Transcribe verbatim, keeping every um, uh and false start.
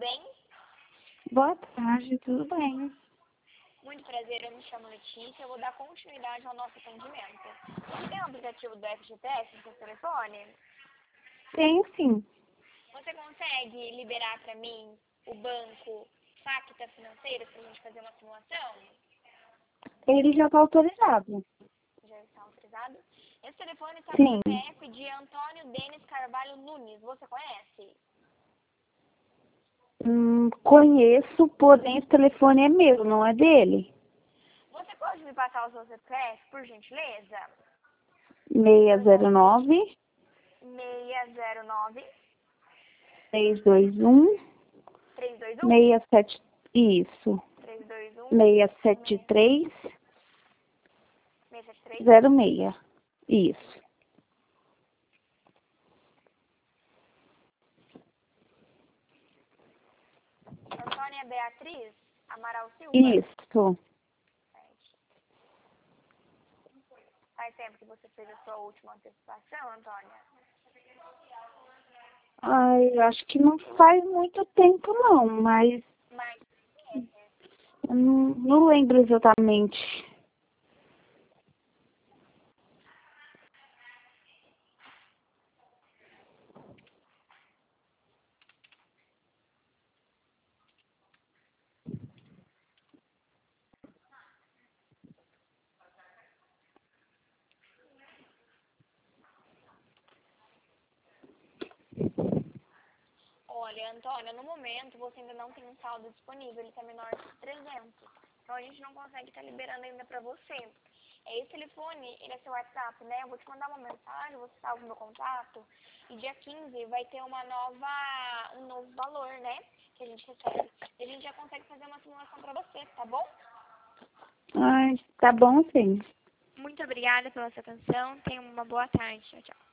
bem? Boa tarde, tudo bem? Muito prazer, eu me chamo Letícia, eu vou dar continuidade ao nosso atendimento. Você tem o aplicativo do F G T S no seu telefone? Tenho sim. Você consegue liberar para mim o banco Facta Financeira para a gente fazer uma simulação? Ele já está autorizado. Já está autorizado? Esse telefone está Sim. no C P F de Antônio Denis Carvalho Nunes, você conhece? Hum, conheço, porém esse telefone é meu, não é dele. Você pode me passar o seu C P F, por gentileza? seis zero nove, seis zero nove, três dois um, três dois um, seis sete, isso, três dois um, seis sete três, seis sete três. zero seis, isso. Antônia Beatriz Amaral Silva? Isso. Faz tempo que você fez a sua última antecipação, Antônia? Ai, acho que não faz muito tempo não, mas Mas, eu não, não lembro exatamente. olha, Antônia, no momento você ainda não tem um saldo disponível, ele está menor de trezentos. Então a gente não consegue estar liberando ainda para você. É, esse telefone, ele é seu WhatsApp, né? Eu vou te mandar uma mensagem, você salva o meu contato. E dia quinze vai ter uma nova, um novo valor, né? Que a gente recebe. E a gente já consegue fazer uma simulação para você, tá bom? Ai, tá bom sim. Muito obrigada pela sua atenção. Tenha uma boa tarde. Tchau, tchau.